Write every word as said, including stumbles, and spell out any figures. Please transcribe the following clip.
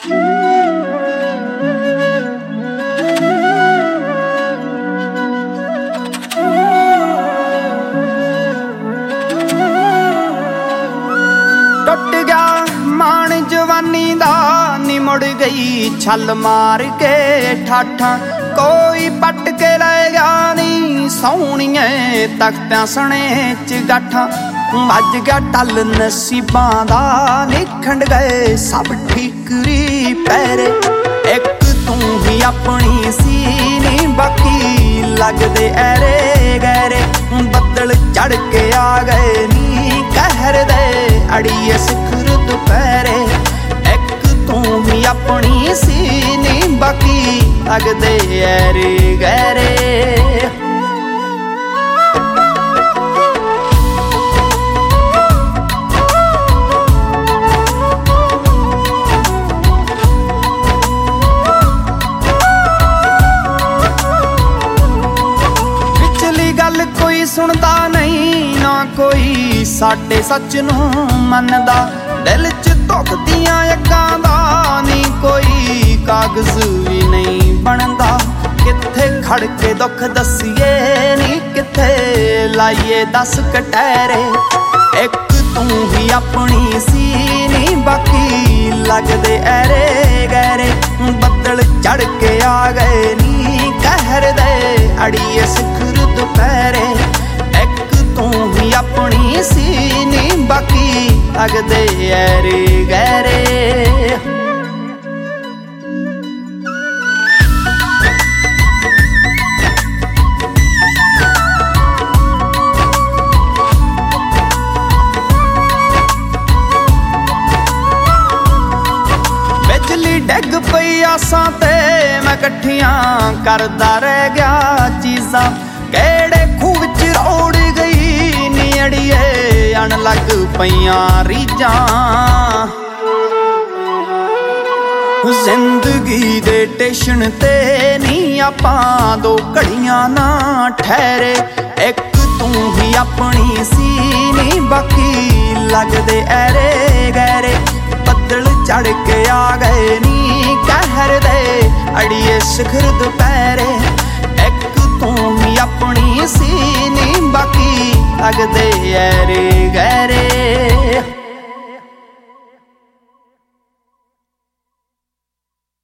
टुट गया मान जवानी दा नी मुड़ गई छल मार के ठाठा कोई पट के ले गया नी सोहणिए तख्तां सने च गाठा अज गया टल नसीबां दा निखंड गए सब ठीकरी पैरे एक तू ही अपनी सी नी बाकी लगदे ऐरे गैरे बदल चढ़ के आ गए नी कहर दे अड़िए सिखर दुपहरे एक तू ही अपनी सी नी बाकी लगदे ऐरे गैरे कोई सुनता नहीं ना कोई साडे सच नूं मनदा दिल च धुखदियां अग्गां दा नी कोई कागज भी नहीं बनदा कित्थे खड़ के दुख दसीए नी कित्थे लाइए दस कटहरे एक तू ही अपनी सी नी बाकी लगदे ऐरे गैरे बदल चढ़ के आ गए नी कहर दे अड़िए सिखर दुपहरे एक तू ही अपनी सी नी बाकी लगदे ऐरे गैरे बिजली डिग पई आसां ते मैं कट्ठियां करदा रह गया चीज़ां केड़े खूह विच रोड़ गई नी अड़िए अण लग पईयां रीजां जिंदगी दे स्टेशन ते नी आपां दो घड़ियां ना ठहरे एक तू ही अपनी सी नी बाकी लगदे ऐरे गैरे बदल चढ़ के आ गए नी कहर दे अड़िए शिखर दुपहरे एक तू ही अपनी सी नी बाकी लगदे ऐरे गैरे।